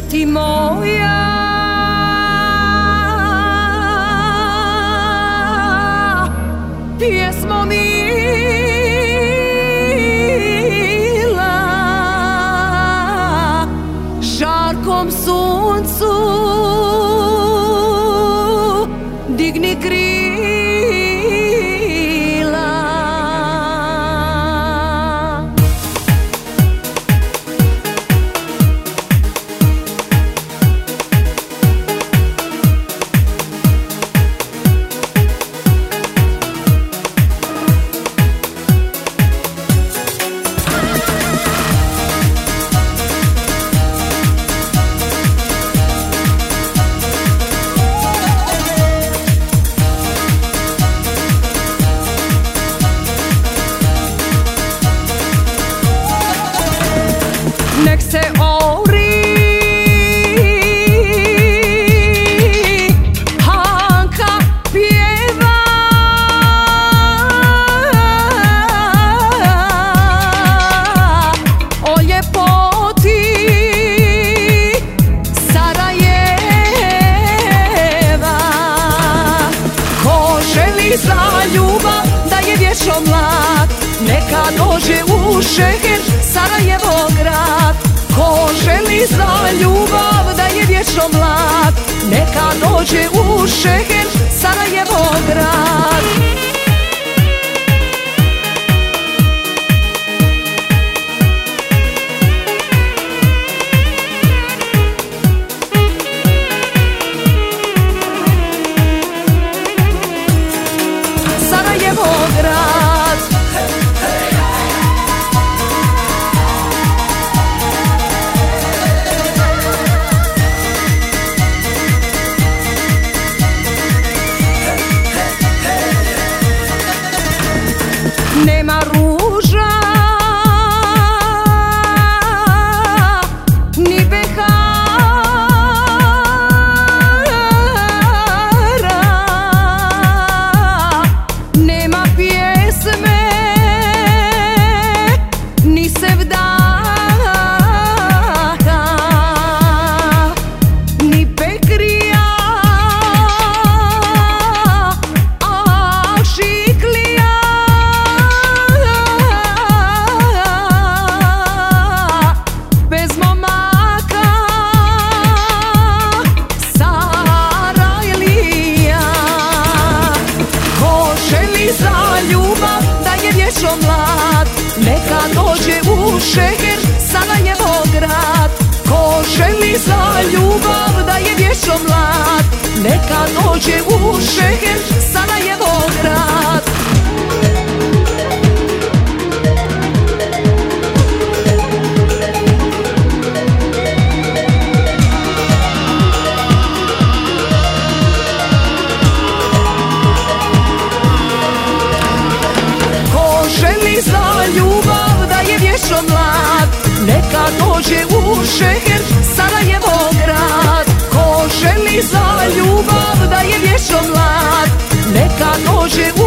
ti moja, pjesmo mila, žarkom suncu digni krila. Nek se ori Hanka pjeva, o ljepoti Sarajeva. Ko želi za ljubav da je vječno mlad, neka dođe u šeher Sarajevo grad. Ko želi za ljubav da je vječno mlad, neka dođe u šeher Sarajevo grad. Sarajevo grad. Nema ruža ni bekara, nema pjesme ni sevdaha, ni pekrija, a šiklija. Za ljubav da je vječno mlad, neka dođe u šeher Sarajevo grad. Ko želi za ljubav da je vječno mlad, neka dođe u šeher Sarajevo grad. Za ljubav da je vječno mlad, neka dođe u šeher Sarajevo grad. Ko želi za ljubav da je vječno mlad, neka dođe u